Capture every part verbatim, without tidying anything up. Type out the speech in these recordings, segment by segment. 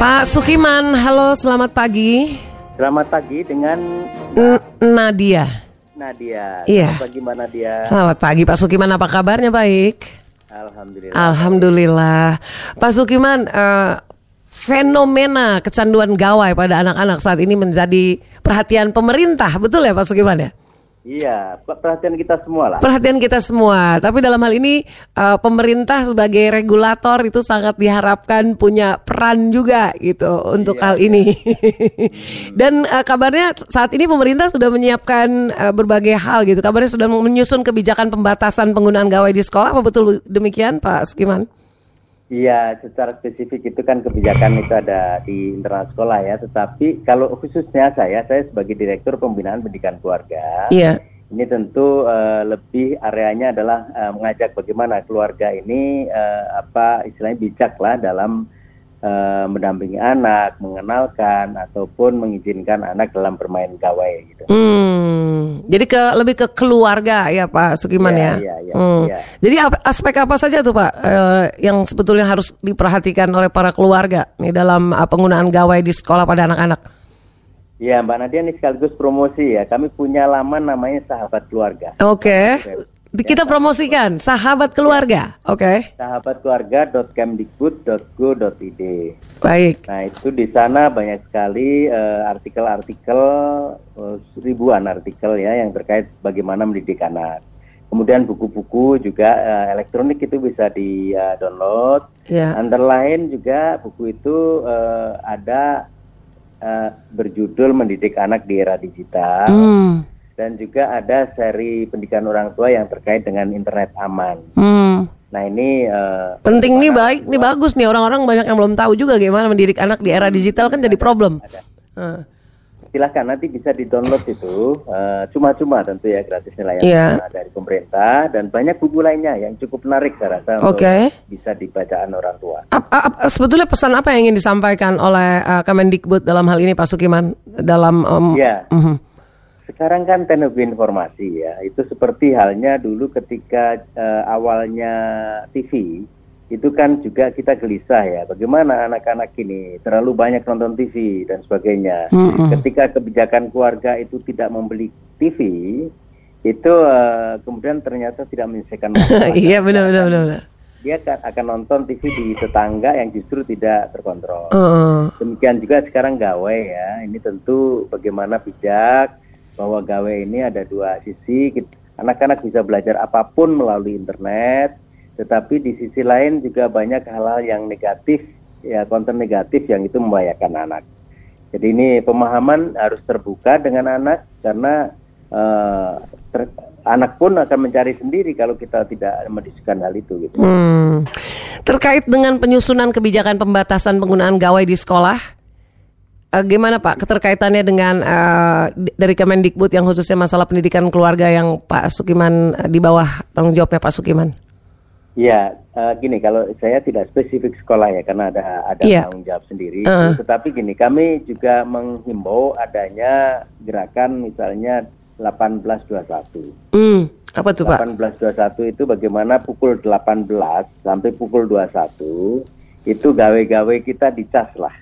Pak Sukiman, halo, selamat pagi. Selamat pagi dengan N- Nadia. Nadia. Iya. Selamat pagi Mbak Nadia. Selamat pagi Pak Sukiman, apa kabarnya? Baik. Alhamdulillah. Alhamdulillah. Pak Sukiman, uh, fenomena kecanduan gawai pada anak-anak saat ini menjadi perhatian pemerintah, betul ya Pak Sukiman ya? Iya, perhatian kita semua lah. Perhatian kita semua. Tapi dalam hal ini uh, pemerintah sebagai regulator itu sangat diharapkan punya peran juga gitu untuk Iya, hal iya. ini. Dan uh, kabarnya saat ini pemerintah sudah menyiapkan uh, berbagai hal gitu. Kabarnya sudah menyusun kebijakan pembatasan penggunaan gawai di sekolah. Apa betul demikian Pak Sukiman? Iya, secara spesifik itu kan kebijakan itu ada di internal sekolah ya. Tetapi kalau khususnya saya, saya sebagai Direktur Pembinaan Pendidikan Keluarga, Iya. ini tentu uh, lebih areanya adalah uh, mengajak bagaimana keluarga ini uh, apa istilahnya bijak lah dalam uh, mendampingi anak, mengenalkan ataupun mengizinkan anak dalam bermain gawai gitu. Hmm, jadi ke lebih ke keluarga ya Pak Sukiman Iya, ya. iya, iya, Hmm. iya. Jadi ap- aspek apa saja tuh Pak eh, yang sebetulnya harus diperhatikan oleh para keluarga nih dalam uh, penggunaan gawai di sekolah pada anak-anak? Ya Mbak Nadia, ini sekaligus promosi ya. Kami punya laman namanya Sahabat Keluarga. Oke, kita promosikan Sahabat Keluarga. Oke, sahabat keluarga dot kemdikbud dot go dot id. baik. Nah itu di sana banyak sekali eh, artikel-artikel, eh, ribuan artikel ya yang terkait bagaimana mendidik anak. Kemudian buku-buku juga eh, elektronik itu bisa di-download. Ya. Antara lain juga buku itu eh, ada eh, berjudul Mendidik Anak di Era Digital. Hmm. Dan juga ada seri pendidikan orang tua yang terkait dengan internet aman. Hmm. Nah ini uh, Penting nih, baik nih, bagus nih, orang-orang banyak yang belum tahu juga gimana mendidik anak di era digital kan jadi problem. Uh. Silahkan nanti bisa di-download itu, uh, cuma-cuma tentu ya, gratis nilai yang Iya. yeah. dari pemerintah, dan banyak buku lainnya yang cukup menarik saya rasa Oke. untuk bisa dibacaan orang tua. Ap- ap- sebetulnya pesan apa yang ingin disampaikan oleh uh, Kemendikbud dalam hal ini Pak Sukiman dalam um, Ya, mhm. sekarang kan teknologi informasi ya, itu seperti halnya dulu ketika uh, awalnya T V, itu kan juga kita gelisah ya, bagaimana anak-anak ini terlalu banyak nonton T V dan sebagainya. Mm-mm. Ketika kebijakan keluarga itu tidak membeli T V, itu uh, kemudian ternyata tidak menyelesaikan masalah. Iya benar-benar benar. Dia kan akan nonton T V di tetangga yang justru tidak terkontrol. Uh, Demikian juga sekarang gawai ya, ini tentu bagaimana bijak bahwa gawai ini ada dua sisi. Anak-anak bisa belajar apapun melalui internet, tetapi di sisi lain juga banyak hal-hal yang negatif, ya konten negatif yang itu membahayakan anak. Jadi ini pemahaman harus terbuka dengan anak, karena uh, ter, anak pun akan mencari sendiri kalau kita tidak mendiskusikan hal itu gitu. hmm. Terkait dengan penyusunan kebijakan pembatasan penggunaan gawai di sekolah, uh, gimana Pak keterkaitannya dengan uh, dari Kemendikbud yang khususnya masalah pendidikan keluarga yang Pak Sukiman uh, di bawah tanggung jawabnya Pak Sukiman? Ya, uh, gini, kalau saya tidak spesifik sekolah ya, karena ada ada Iya. tanggung jawab sendiri. Uh. Tetapi gini, kami juga menghimbau adanya gerakan misalnya delapan belas dua puluh satu. Hmm. Apa tuh Pak? delapan belas dua puluh satu itu bagaimana pukul delapan belas sampai pukul dua puluh satu itu gawe-gawe kita dicas lah.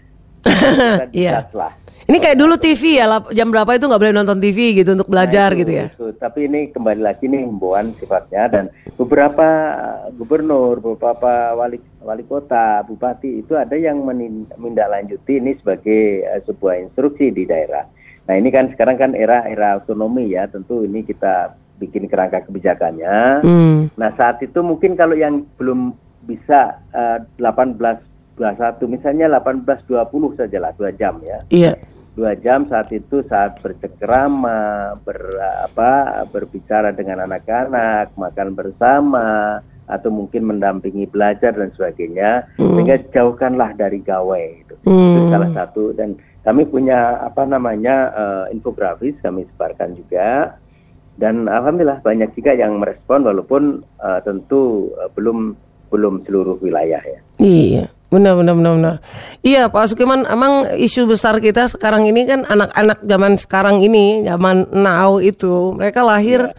Kita Iya. dicas lah. Ini kayak dulu T V ya, lap- jam berapa itu nggak boleh nonton T V gitu untuk belajar Nah, itu, gitu ya. itu. Tapi ini kembali lagi nih himbauan sifatnya, dan beberapa gubernur, beberapa wali wali kota, bupati itu ada yang menin- menindaklanjuti ini sebagai uh, sebuah instruksi di daerah. Nah ini kan sekarang kan era era otonomi ya, tentu ini kita bikin kerangka kebijakannya. Hmm. Nah saat itu mungkin kalau yang belum bisa uh, delapan belas dua puluh satu, misalnya delapan belas dua puluh saja lah, dua jam ya. Iya. Dua jam saat itu saat bercengkerama, ber, apa, berbicara dengan anak-anak, makan bersama, atau mungkin mendampingi belajar dan sebagainya, Hmm. sehingga jauhkanlah dari gawai itu. Hmm. Itu salah satu. Dan kami punya apa namanya uh, infografis, kami sebarkan juga, dan alhamdulillah banyak juga yang merespon, walaupun uh, tentu uh, belum belum seluruh wilayah ya. Iya. Benar, benar, benar, benar. Iya Pak Sukiman, emang isu besar kita sekarang ini kan anak-anak zaman sekarang ini, zaman now itu, mereka lahir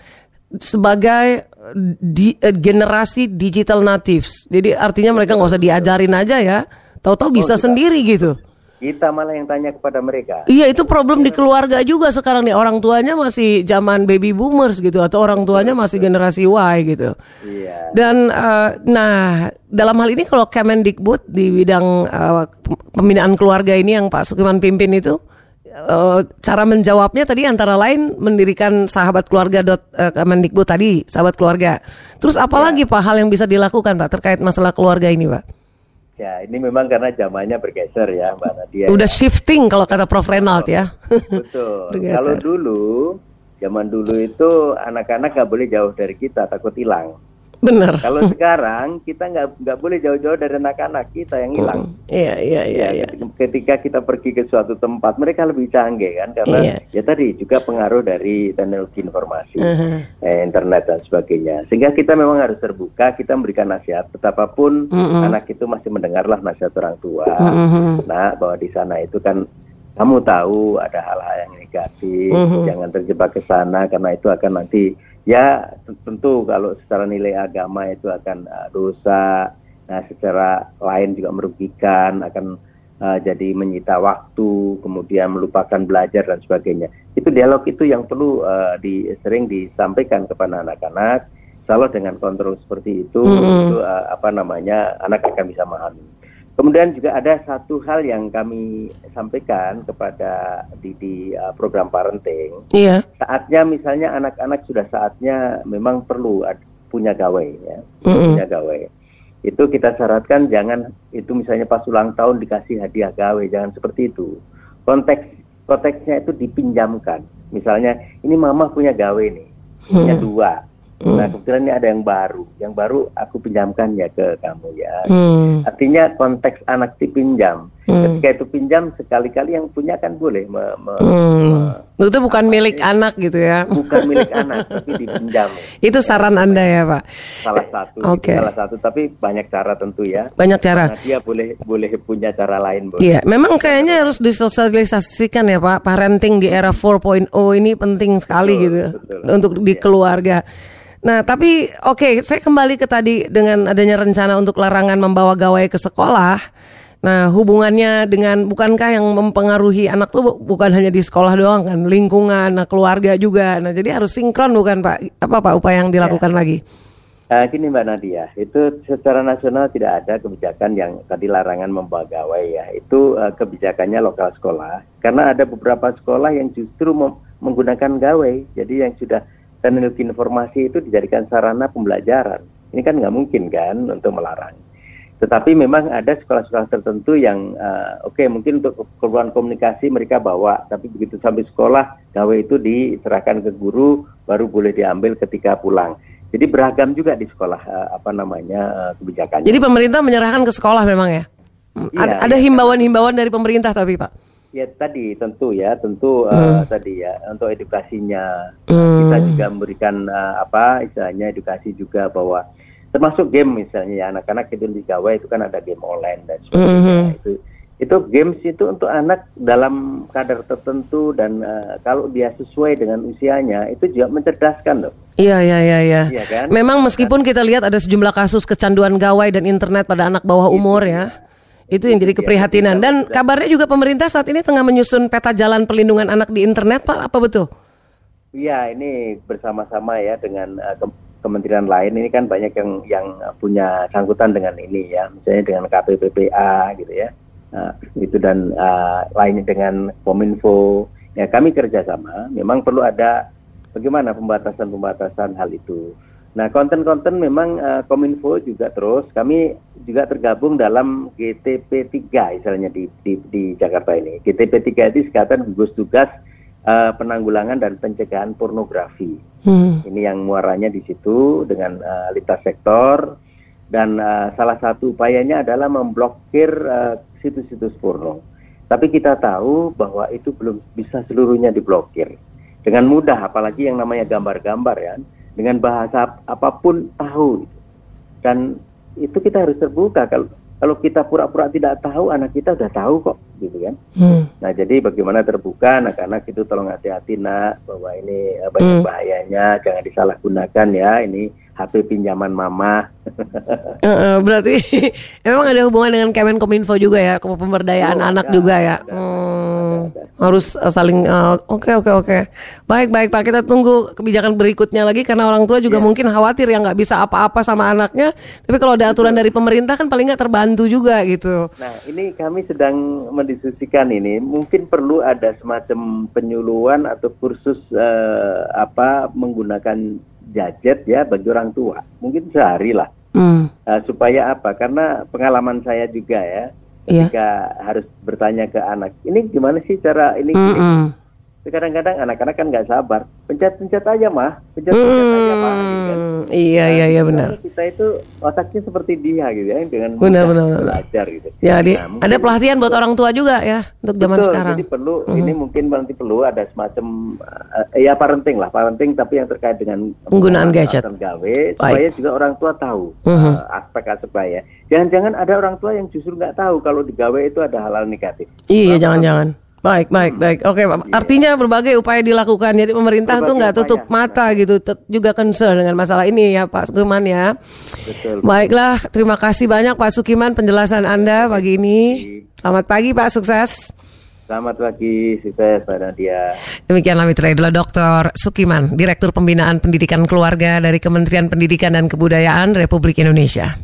sebagai di, uh, generasi digital natives. Jadi artinya mereka nggak usah diajarin aja ya, tahu-tahu bisa Oh, kita- sendiri gitu. Kita malah yang tanya kepada mereka. Iya, itu problem di keluarga juga sekarang nih. Orang tuanya masih zaman baby boomers gitu, atau orang tuanya masih generasi Y gitu. Iya. Dan uh, nah dalam hal ini kalau Kemendikbud di bidang uh, pembinaan keluarga ini yang Pak Sukiman pimpin itu, uh, cara menjawabnya tadi antara lain mendirikan sahabat keluarga dot Kemendikbud tadi, sahabat keluarga. Terus apalagi ya. Pak hal yang bisa dilakukan Pak terkait masalah keluarga ini Pak? Ya, ini memang karena zamannya bergeser ya, Mbak Nadia. Udah ya. Shifting kalau kata Prof Renald ya. Betul. Kalau dulu, zaman dulu itu anak-anak nggak boleh jauh dari kita, takut hilang. Benar. Kalau sekarang kita nggak nggak boleh jauh-jauh dari anak-anak kita yang hilang. Iya, iya, iya. Ya, ketika kita pergi ke suatu tempat, mereka lebih canggih kan, karena iya. ya tadi juga pengaruh dari teknologi informasi, uh-huh. eh, internet dan sebagainya. Sehingga kita memang harus terbuka, kita memberikan nasihat. Betapapun uh-huh. anak itu masih mendengarlah nasihat orang tua, uh-huh. nah bahwa di sana itu kan kamu tahu ada hal-hal yang negatif, uh-huh. jangan terjebak ke sana karena itu akan nanti. Ya tentu kalau secara nilai agama itu akan uh, dosa, nah secara lain juga merugikan, akan uh, jadi menyita waktu, kemudian melupakan belajar dan sebagainya. Itu dialog itu yang perlu uh, di, sering disampaikan kepada anak-anak. Kalau dengan kontrol seperti itu, mm-hmm. itu uh, apa namanya anak akan bisa memahami. Kemudian juga ada satu hal yang kami sampaikan kepada di, di uh, program parenting. Iya. Saatnya misalnya anak-anak sudah saatnya memang perlu ad, punya gawai ya, mm-hmm. punya gawai. Itu kita syaratkan jangan itu misalnya pas ulang tahun dikasih hadiah gawai, jangan seperti itu. Konteks konteksnya itu dipinjamkan. Misalnya ini mama punya gawai nih, punya mm-hmm. dua. Hmm. Nah kebetulan ini ada yang baru, yang baru aku pinjamkan ya ke kamu ya. Hmm. Artinya konteks anak dipinjam. Hmm. Ketika itu pinjam sekali-kali yang punya kan boleh. Me, me, hmm. me, itu bukan milik ini, anak gitu ya? Bukan milik anak, tapi dipinjam. Itu saran Anda ya Pak? Salah satu, okay. salah satu. Tapi banyak cara tentu ya. Banyak cara. Karena dia boleh boleh punya cara lain. Iya, memang kayaknya harus disosialisasikan ya Pak. Parenting di era empat titik nol ini penting sekali betul, gitu betul, untuk betul, di keluarga. Nah tapi oke okay, saya kembali ke tadi dengan adanya rencana untuk larangan membawa gawai ke sekolah. Nah hubungannya dengan bukankah yang mempengaruhi anak tuh bukan hanya di sekolah doang kan, lingkungan, nah, keluarga juga. Nah jadi harus sinkron bukan Pak? Apa Pak upaya yang dilakukan ya. lagi? Uh, gini Mbak Nadia, itu secara nasional tidak ada kebijakan yang tadi larangan membawa gawai ya. Itu uh, kebijakannya lokal sekolah. Karena ada beberapa sekolah yang justru mem- menggunakan gawai. Jadi yang sudah teknologi informasi itu dijadikan sarana pembelajaran. Ini kan nggak mungkin kan untuk melarang. Tetapi memang ada sekolah-sekolah tertentu yang uh, oke okay, mungkin untuk keperluan komunikasi mereka bawa, tapi begitu sampai sekolah gawai itu diserahkan ke guru baru boleh diambil ketika pulang. Jadi beragam juga di sekolah uh, apa namanya uh, kebijakannya. Jadi pemerintah menyerahkan ke sekolah memang ya? Iya, ada iya, himbauan-himbauan dari pemerintah tapi Pak? Ya tadi tentu ya tentu hmm. uh, tadi ya untuk edukasinya hmm. kita juga memberikan uh, apa istilahnya edukasi juga bahwa termasuk game misalnya ya anak-anak itu di gawai itu kan ada game online dan sebagainya hmm. itu itu games itu untuk anak dalam kadar tertentu dan uh, kalau dia sesuai dengan usianya itu juga mencerdaskan loh. Iya iya iya iya. Iya kan? Memang meskipun kita lihat ada sejumlah kasus kecanduan gawai dan internet pada anak bawah umur ya. Itu yang jadi keprihatinan. Dan kabarnya juga pemerintah saat ini tengah menyusun peta jalan perlindungan anak di internet, Pak. Apa betul? Iya, ini bersama-sama ya dengan uh, ke- kementerian lain. Ini kan banyak yang yang punya sangkutan dengan ini ya. Misalnya dengan K P P P A gitu ya. Nah, itu dan uh, lainnya dengan Kominfo. Ya, kami kerjasama. Memang perlu ada bagaimana pembatasan-pembatasan hal itu. Nah, konten-konten memang uh, Kominfo juga terus, kami juga tergabung dalam G T P tiga misalnya di, di, di Jakarta ini. G T P tiga itu Ikatan Gugus Tugas uh, Penanggulangan dan Pencegahan Pornografi. Hmm. Ini yang muaranya di situ dengan uh, lintas sektor dan uh, salah satu upayanya adalah memblokir uh, situs-situs porno. Tapi kita tahu bahwa itu belum bisa seluruhnya diblokir. Dengan mudah, apalagi yang namanya gambar-gambar ya. Dengan bahasa apapun tahu dan itu kita harus terbuka. Kalau kalau kita pura-pura tidak tahu, anak kita udah tahu kok gitu kan. Hmm. Nah jadi bagaimana terbuka anak-anak itu tolong hati-hati nak bahwa ini banyak hmm. bahayanya, jangan disalahgunakan ya, ini H P pinjaman mama Uh, uh, berarti memang ada hubungan dengan Kemenkominfo juga ya, pemberdayaan oh, anak ada, juga ya. Ada, hmm, ada, ada. Harus uh, saling. Oke uh, oke okay, oke. Okay, okay. Baik baik Pak, kita tunggu kebijakan berikutnya lagi karena orang tua juga yeah. mungkin khawatir ya nggak bisa apa-apa sama anaknya. Tapi kalau ada aturan dari pemerintah kan paling nggak terbantu juga gitu. Nah ini kami sedang mendiskusikan ini, mungkin perlu ada semacam penyuluhan atau kursus uh, apa menggunakan gadget ya bagi orang tua, mungkin sehari lah. Mm. Uh, supaya apa? Karena pengalaman saya juga ya, ketika yeah. harus bertanya ke anak, ini gimana sih cara ini? Mm-mm. Kadang-kadang anak-anak kan nggak sabar, pencet-pencet aja mah, pencet-pencet mm. aja mah. Gitu kan. Iya nah, iya iya benar. Kita itu otaknya seperti dia gitu ya, dengan benar, benar, belajar gitu. Ya, di, nah, ada pelatihan buat orang tua juga ya untuk zaman betul, sekarang. Jadi perlu mm. ini mungkin nanti perlu ada semacam uh, ya parenting lah, parenting tapi yang terkait dengan penggunaan gadget. Gawe, supaya juga orang tua tahu mm-hmm. uh, aspek-aspek ya. Jangan-jangan ada orang tua yang justru nggak tahu kalau di gawe itu ada hal-hal negatif. Iya, jangan-jangan. Baik, baik, baik. Oke, Pak. Artinya berbagai upaya dilakukan. Jadi pemerintah berbagai tuh nggak tutup upaya. mata gitu, Tet- juga concern dengan masalah ini ya, Pak Sukiman ya. Betul. Baiklah, terima kasih banyak Pak Sukiman penjelasan Anda pagi ini. Selamat pagi Pak, sukses. Selamat pagi, sukses Pak Nadia. Demikianlah mitra adalah Doktor Sukiman, Direktur Pembinaan Pendidikan Keluarga dari Kementerian Pendidikan dan Kebudayaan Republik Indonesia.